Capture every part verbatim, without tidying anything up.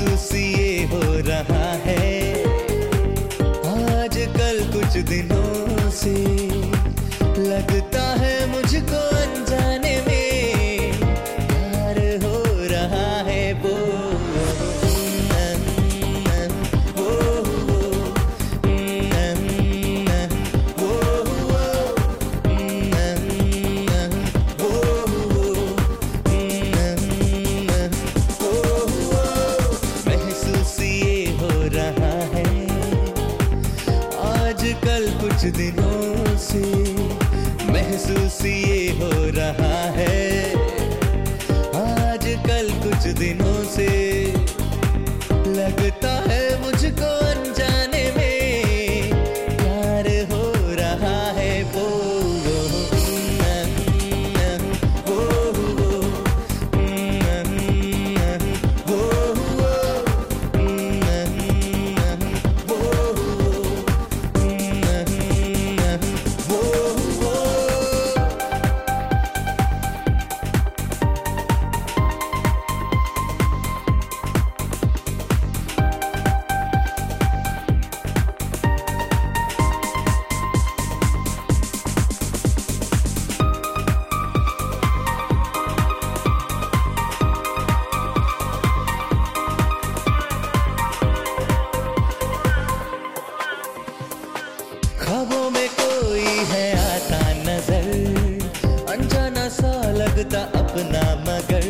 महसूस ये हो रहा है आजकल कुछ दिनों से, लगता है मुझको अनजाने में प्यार हो रहा है वो। आजकल कुछ दिनों से महसूस ये हो रहा है, आजकल कुछ दिनों से लगता है मुझको अनजाने में प्यार हो रहा है वो। ख्वाबों में कोई है आता नजर, अनजाना सा लगता अपना मगर।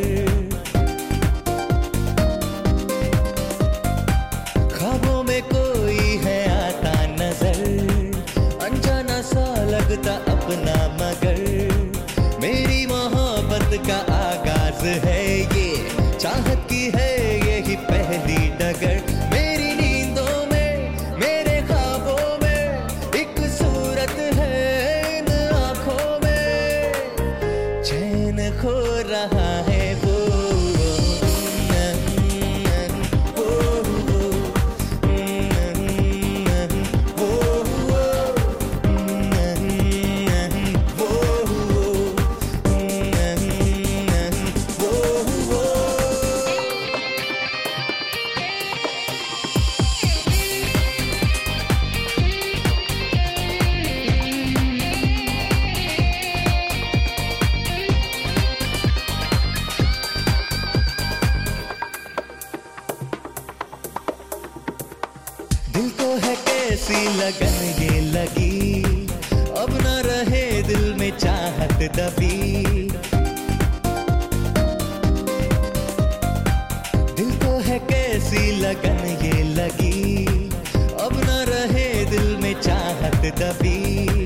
ख्वाबों में कोई है आता नजर, अनजाना सा लगता अपना मगर। मेरी मोहब्बत का आगाज है ये, चाहत की है यही पहली डगर। मेरी नींदों में मेरे ख्वाबों में एक सूरत है, इन आँखों में चैन खो रहा है वो। दिल को है कैसी लगन ये लगी, अब न रहे दिल में चाहत दबी। दिल को है कैसी लगन ये लगी, अब न रहे दिल में चाहत दबी।